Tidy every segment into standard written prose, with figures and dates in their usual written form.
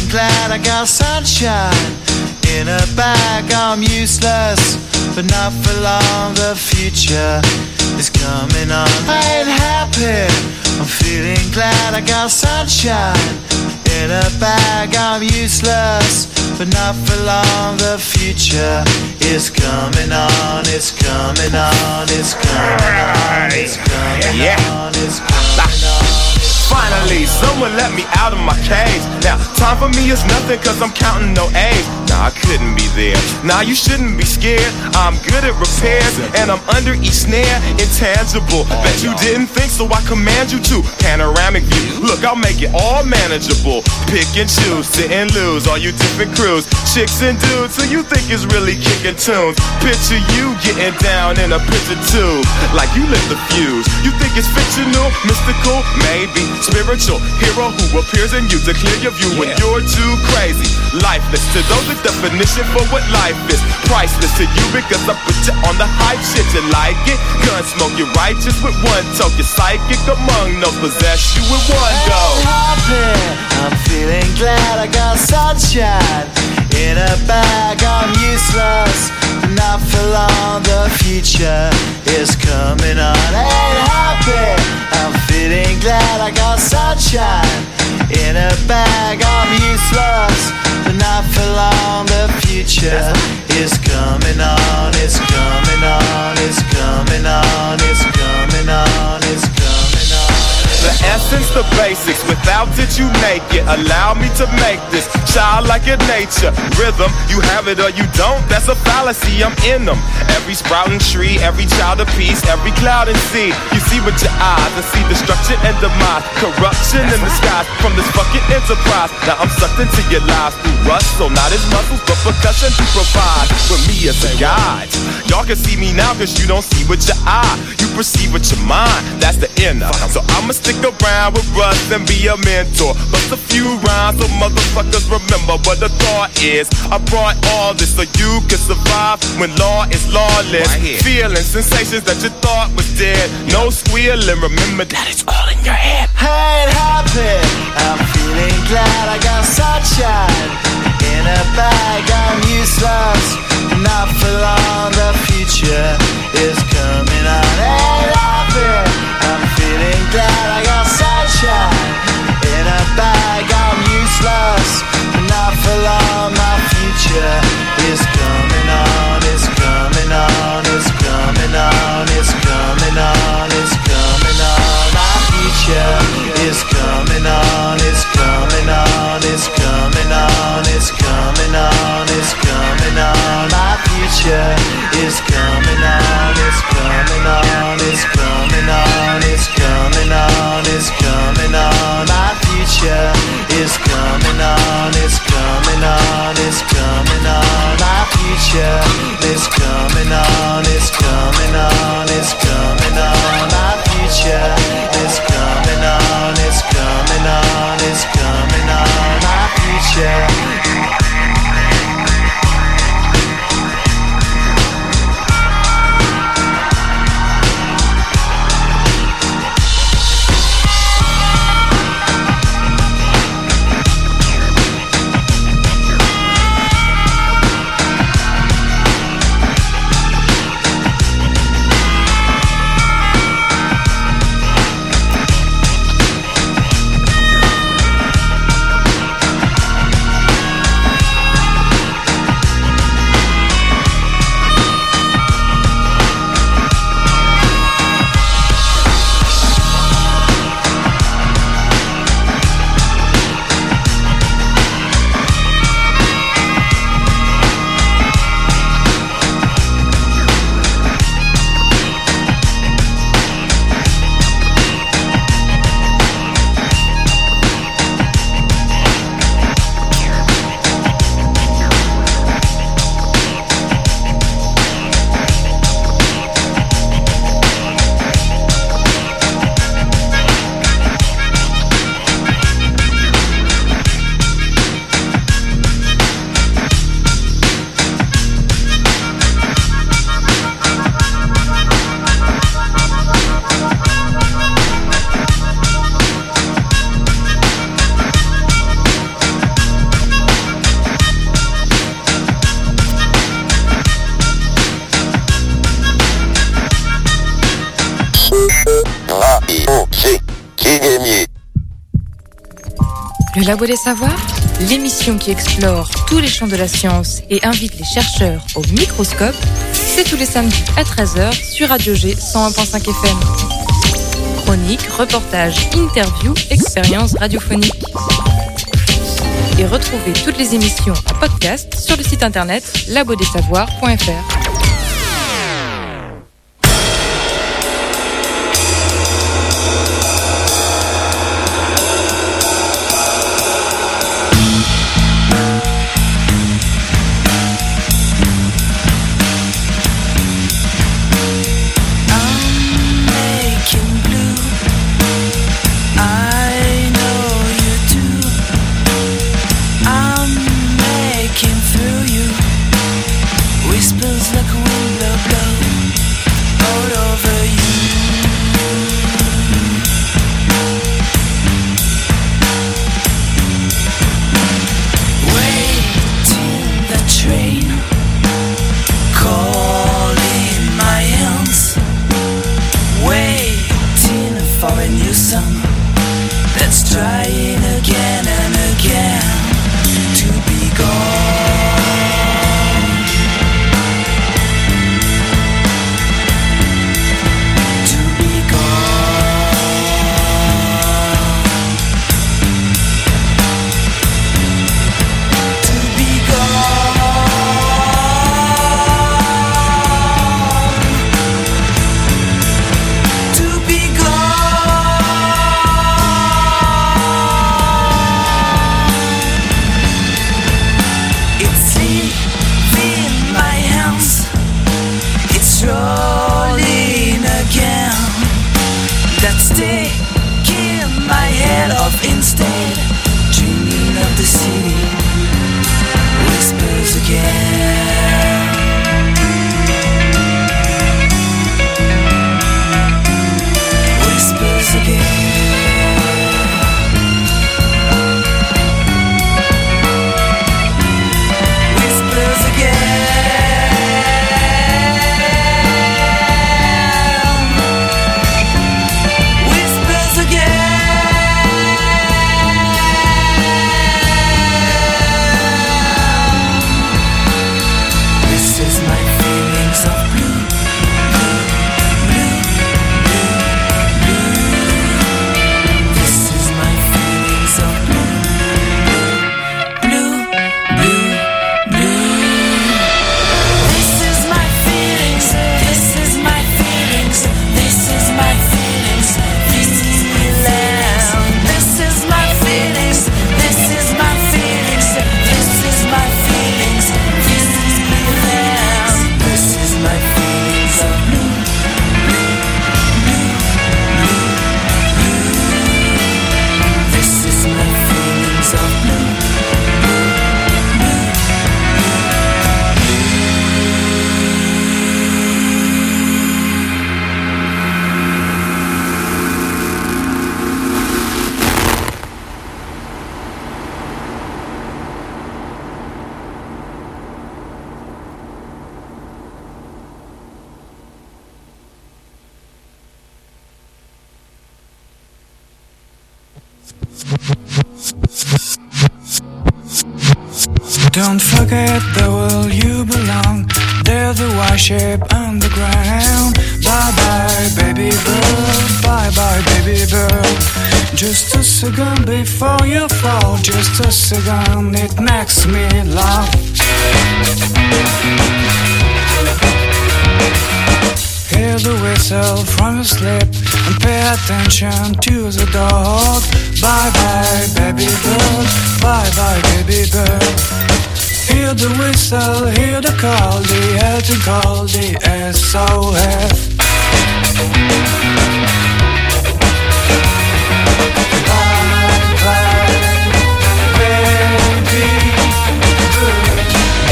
glad I got sunshine in a bag. I'm useless, but not for long. The future is coming on. I ain't happy, I'm feeling glad I got sunshine in a bag. I'm useless, but not for long. The future is coming on. It's coming on. It's coming on. It's coming on. It's coming on. Finally, someone let me out of my cage. Now, time for me is nothing cause I'm counting no A's. Nah, I couldn't be there. Nah, you shouldn't be scared. I'm good at repairs and I'm under each snare. Intangible, bet you didn't think, so I command you to. Panoramic view, look, I'll make it all manageable. Pick and choose, sit and lose, all you different crews. Chicks and dudes who you think is really kicking tunes. Picture you getting down in a picture tube, like you lit the fuse. You think it's fictional, mystical, maybe spiritual hero who appears in you to clear your view when you're too crazy. Lifeless to those, the definition for what life is. Priceless to you because I put you on the hype shit. You like it? Gun smoke, you're righteous with one toke. You're psychic among no possess you with one go. I'm feeling glad I got sunshine in a bag. I'm useless, but not for long. The future is coming on. I ain't happy, I'm feeling glad I got sunshine in a bag. I'm useless, but not for long. The future is coming on. It's coming on. It's coming on. It's coming on. It's coming on. The essence, the basics, without it you make it. Allow me to make this childlike in nature. Rhythm, you have it or you don't, that's a fallacy, I'm in them. Every sprouting tree, every child of peace, every cloud and sea. You see with your eyes and see destruction and demise. Corruption in the skies from this fucking enterprise. Now I'm sucked into your lives through rust, so not as muscles but percussion to provide with me as a guide. Y'all can see me now cause you don't see with your eye. You perceive with your mind, that's the inner. So I'ma stick around with Russ and be a mentor. Bust a few rhymes so motherfuckers remember what the thought is. I brought all this so you can survive when law is lawless. Feeling sensations that you thought was dead. No squealing, remember that it's all in your head. I ain't happy, I'm feeling glad I got sunshine in a bag. I'm useless, not for long. The future is coming on. I ain't happy, I'm feeling glad I got sunshine in a bag. I'm useless, not for long. My future is coming on. It's coming on. It's coming on. It's coming on. It's coming on. My future is coming on. It's coming on. It's coming on. It's coming on. It's coming on. My future is coming on. It's coming on. It's coming on. It's coming on. It's coming on. My future is coming on. It's coming on. It's coming on. Labo des Savoirs, l'émission qui explore tous les champs de la science et invite les chercheurs au microscope, c'est tous les samedis à 13h sur Radio G 101.5 FM. Chroniques, reportages, interviews, expériences radiophoniques. Et retrouvez toutes les émissions en podcast sur le site internet labodessavoirs.fr. Don't forget the world you belong. There's the white shape on the ground. Bye bye baby bird, bye bye baby bird. Just a second before you fall, just a second, it makes me laugh. Hear the whistle from your sleep and pay attention to the dog. Bye bye baby bird, bye bye baby bird. Hear the whistle, hear the call, the air to call, the SOS. Bye bye baby bird.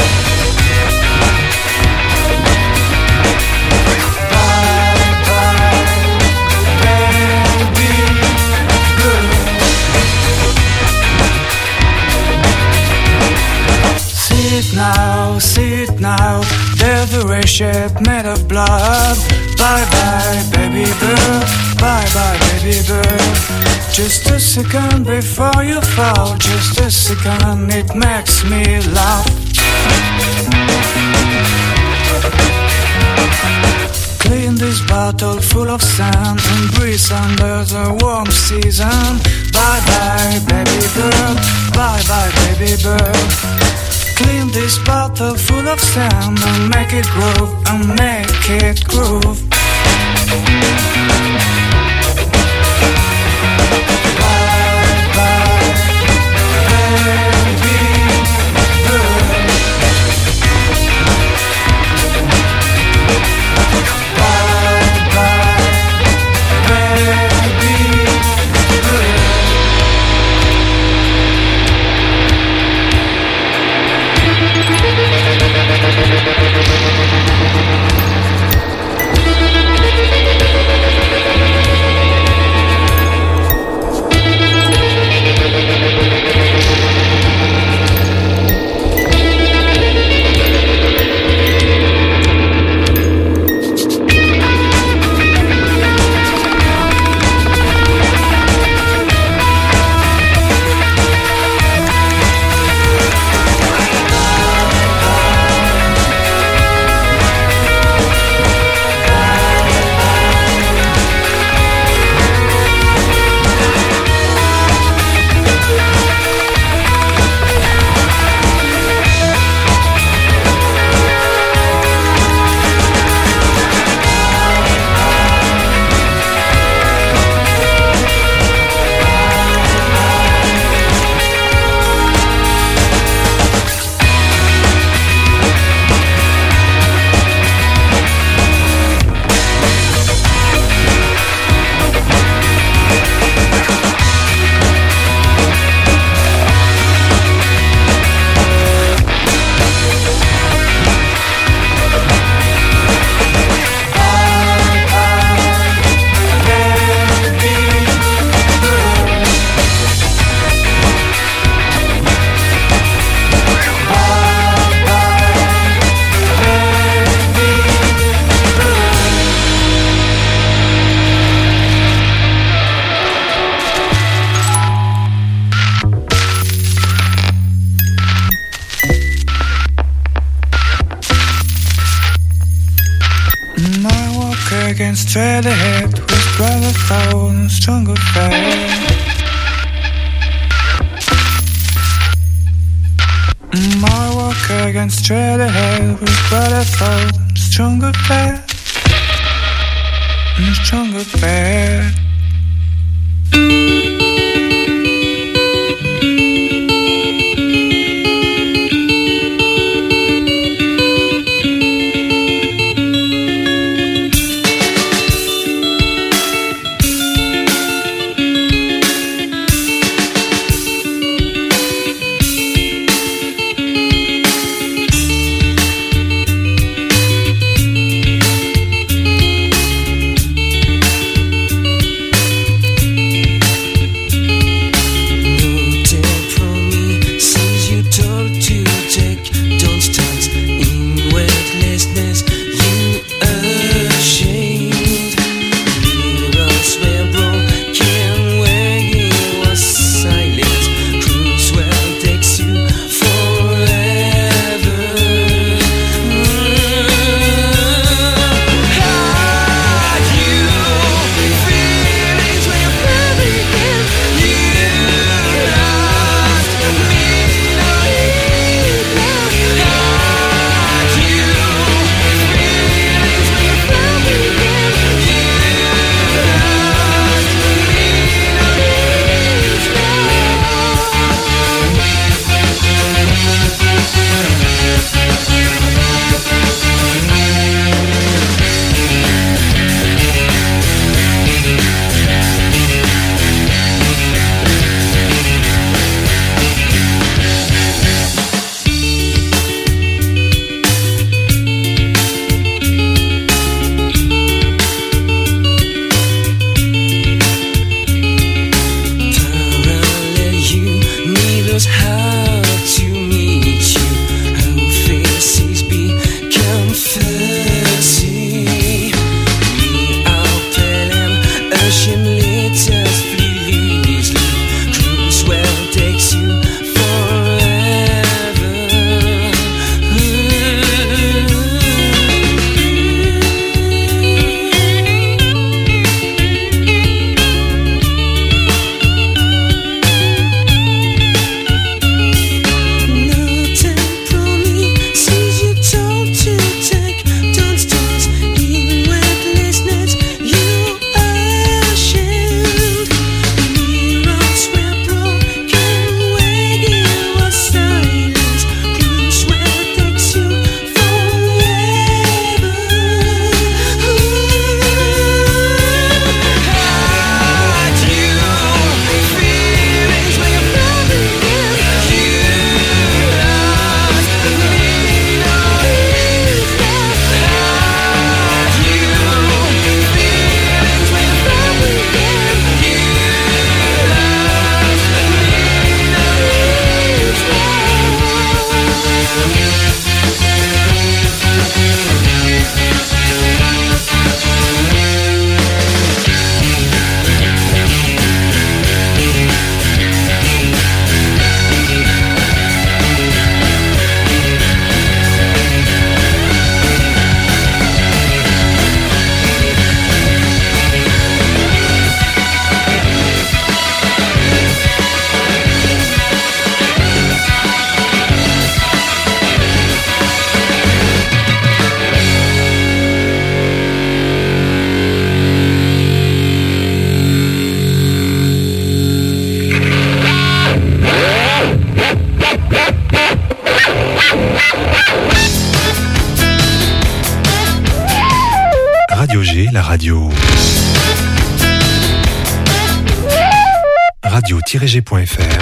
Sit now, there's a ray shape made of blood. Bye bye baby bird, bye bye baby baby bird. Just a second before you fall, just a second, it makes me laugh. Clean this bottle full of sand and breathe under the warm season. Bye bye baby bird, bye bye baby bird. Clean this bottle full of sand and make it groove, and make it groove. Straight ahead with brother thought and stronger faith. I walk against straight ahead with brother thought and stronger faith. And stronger faith. radio. Radio-g.fr.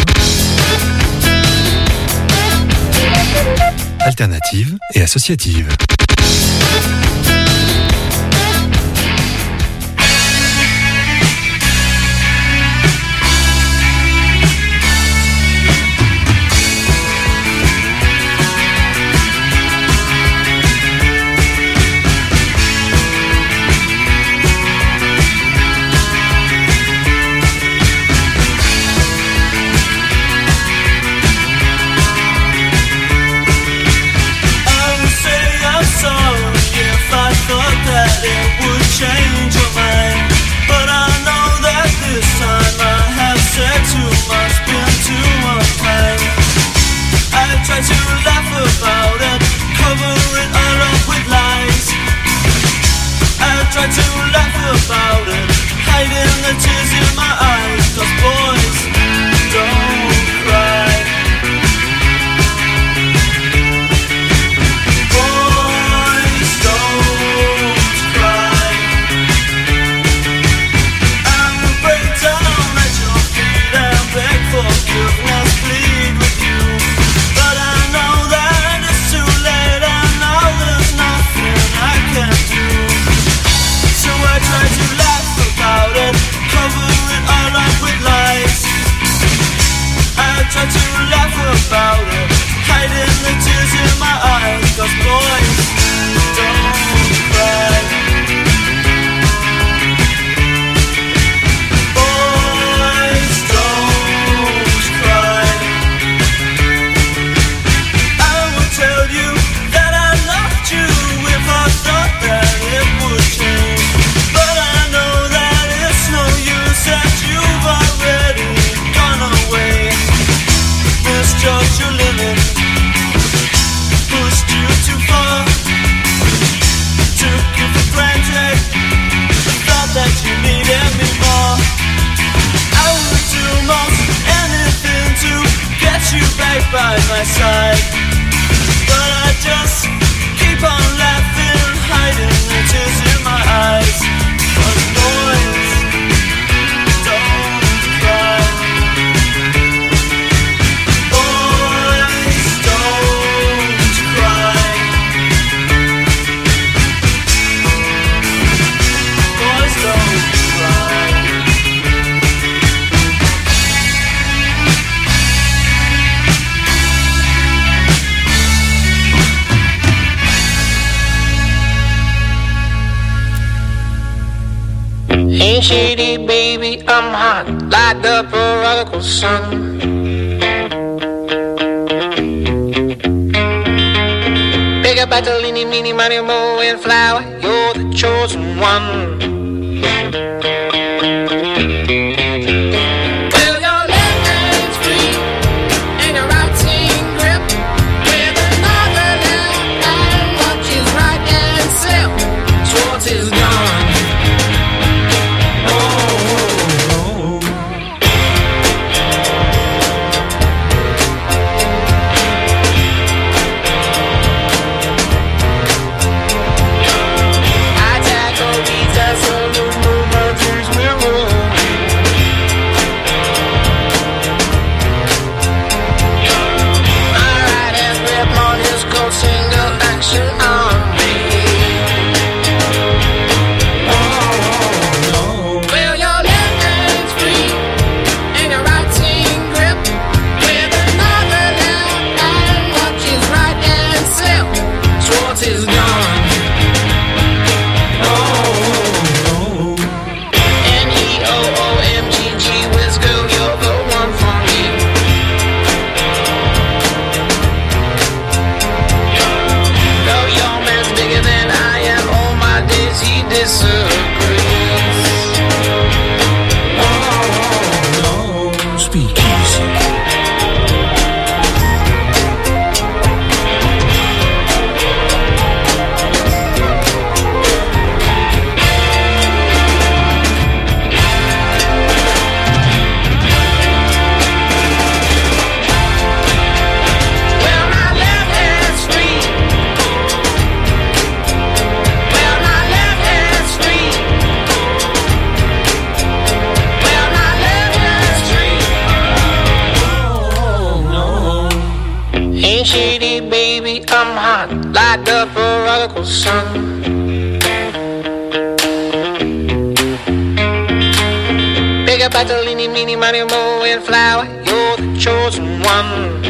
Alternative et associative. Change your mind, but I know that this time I have said too much, been too unkind. I try to laugh about it, cover it all up with lies. I try to laugh about it, hiding the tears in my eyes. 'Cause boys don't cry. Boys don't cry. Forgiveness, plead with you, but I know that it's too late. I know there's nothing I can do, so I try to laugh about it, cover it all up with lies. I try to laugh about it, hiding the tears in my eyes. 'Cause boys don't cry. Your limit, pushed you too far, took you for granted, thought that you needed me more. I would do most anything to get you back by my side, but I just keep on laughing, hiding the tears in my eyes. 'Cause boys don't cry. Ain't shady, baby, I'm hot like the prodigal son. Big up battle, eeny, meeny, miny, moe, and flower, you're the chosen one. Well, your left hand's free, and your right hand grip, with another left hand watches right and slip. Schwartz is gone. In shady, baby, I'm hot, like the prodigal son. Pick up at the leany, meeny, money, mo, and flower, you're the chosen one.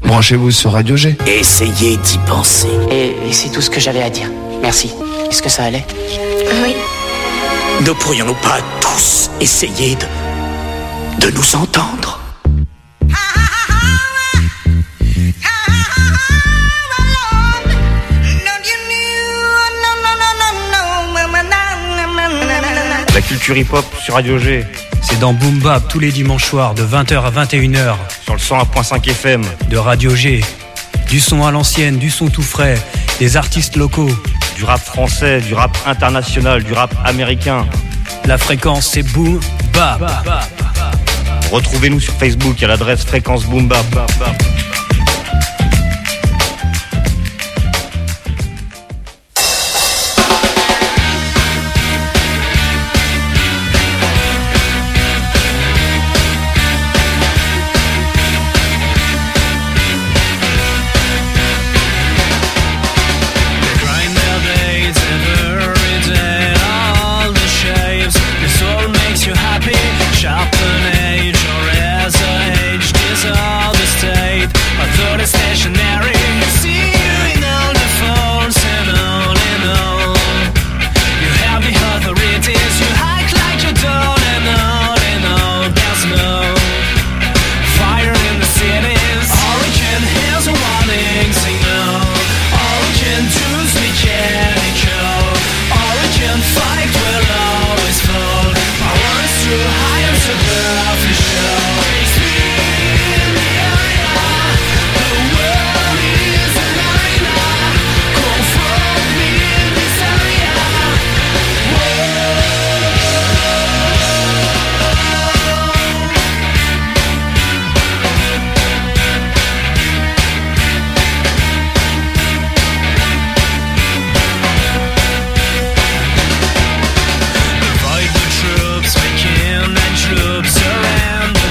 Branchez-vous sur Radio G. Essayez d'y penser. Et c'est tout ce que j'avais à dire. Merci. Est-ce que ça allait? Oui. Ne pourrions-nous pas tous essayer de nous entendre? La culture hip-hop sur Radio G. C'est dans Boom Bap tous les dimanches soirs de 20h à 21h. Sur le 101.5 FM de Radio G. Du son à l'ancienne, du son tout frais, des artistes locaux. Du rap français, du rap international, du rap américain. La fréquence c'est Boom Bap. Retrouvez-nous sur Facebook à l'adresse fréquence Boom Bap. Surround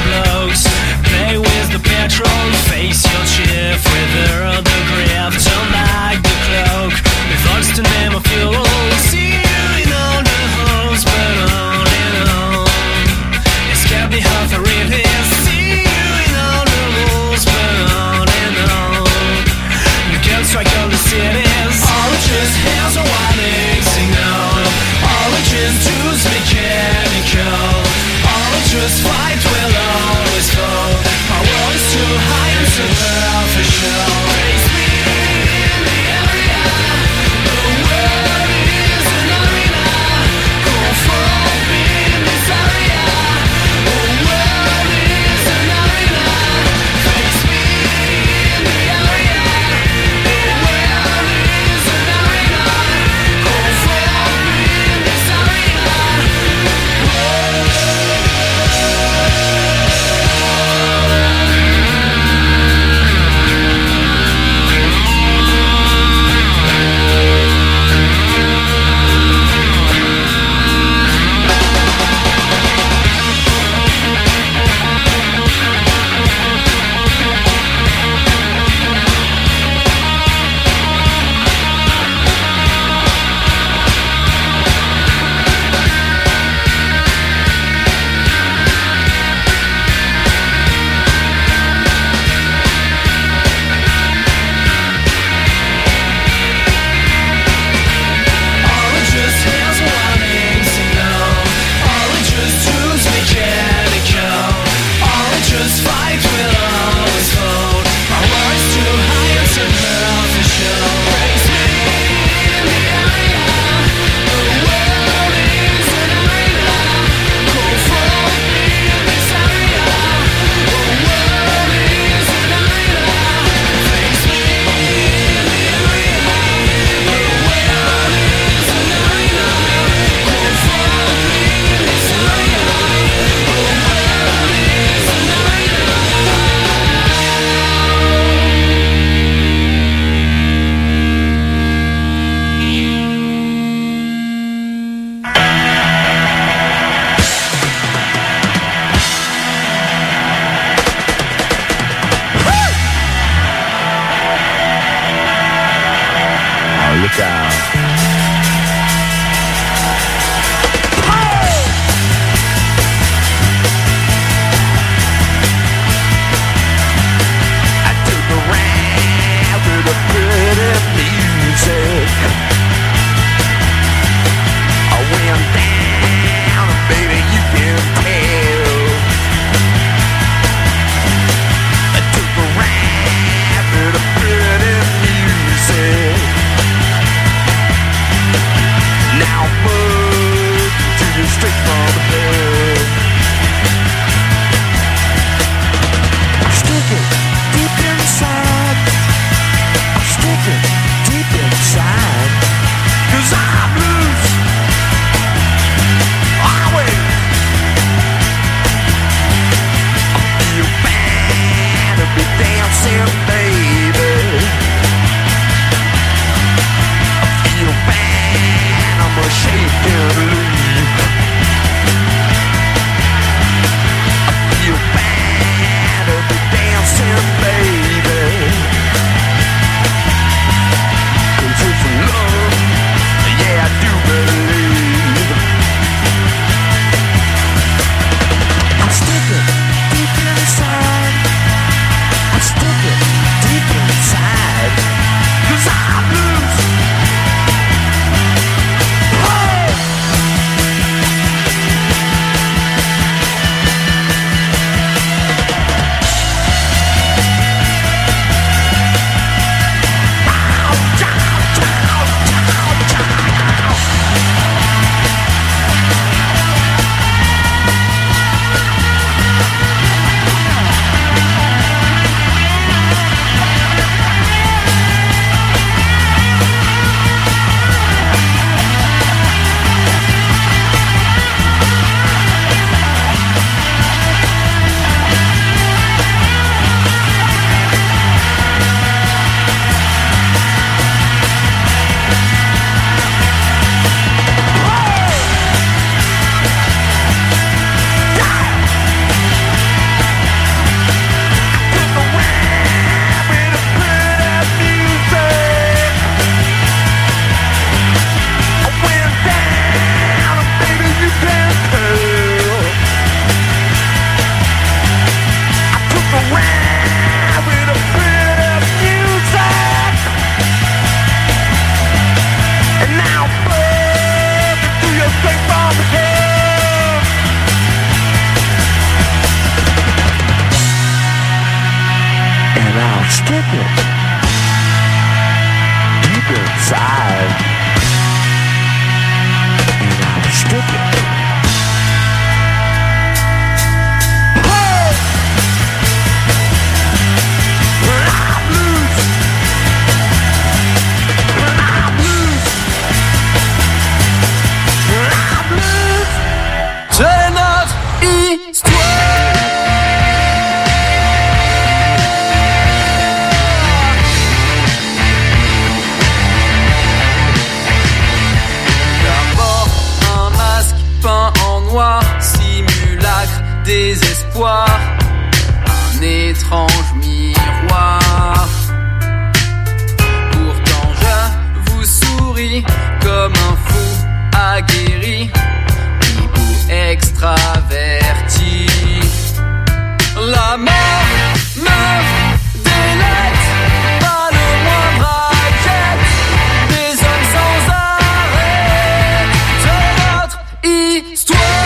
stick it deep inside, and I'll stick it. Hey! When I'm loose, when I'm loose, when I'm loose, c'est notre histoire. Simulacre, désespoir, un étrange miroir. Pourtant je vous souris comme un fou aguerri, hibou extraverti. La mort me délecte, pas le moindre inquiète, des hommes sans arrêt, c'est notre histoire.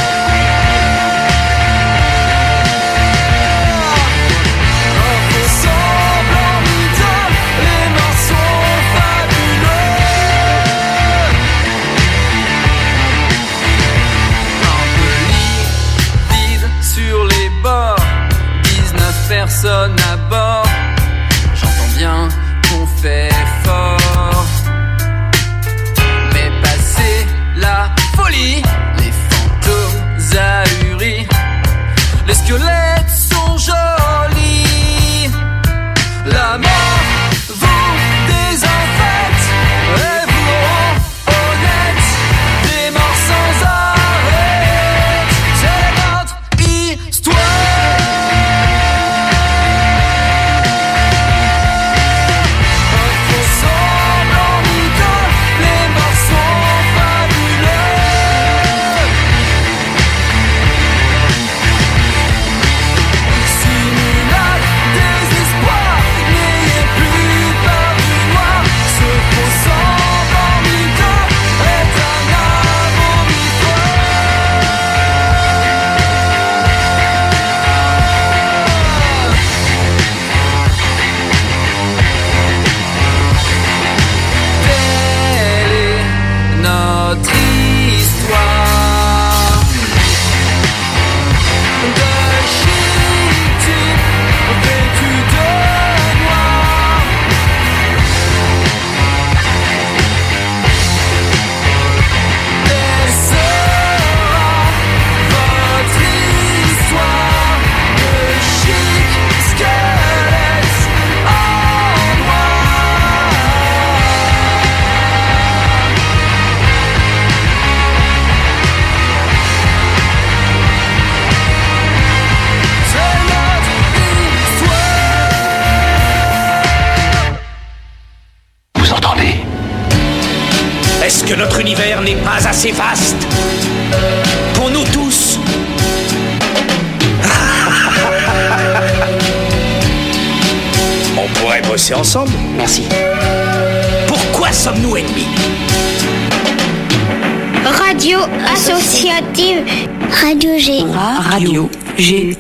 Personne à bord, j'entends bien qu'on fait fort, mais passé la folie, les fantômes ahuris, les squelettes sont jolis, la mort vous désinfecte et vous rend honnête, des morts sans arrêt, c'est notre histoire. Est-ce que notre univers n'est pas assez vaste pour nous tous? On pourrait bosser ensemble. Merci. Pourquoi sommes-nous ennemis? Radio associative. Radio G. Radio G.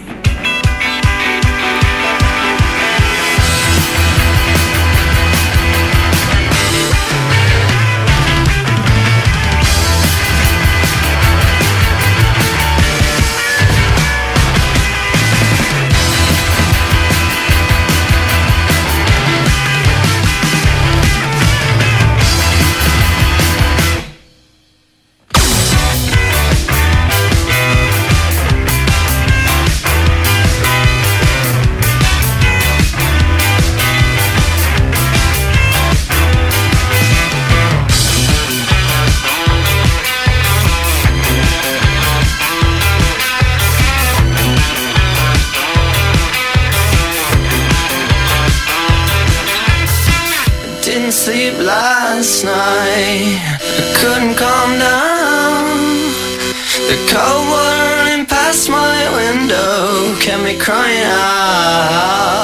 Sleep last night, I couldn't calm down. The cold water running past my window kept me crying out.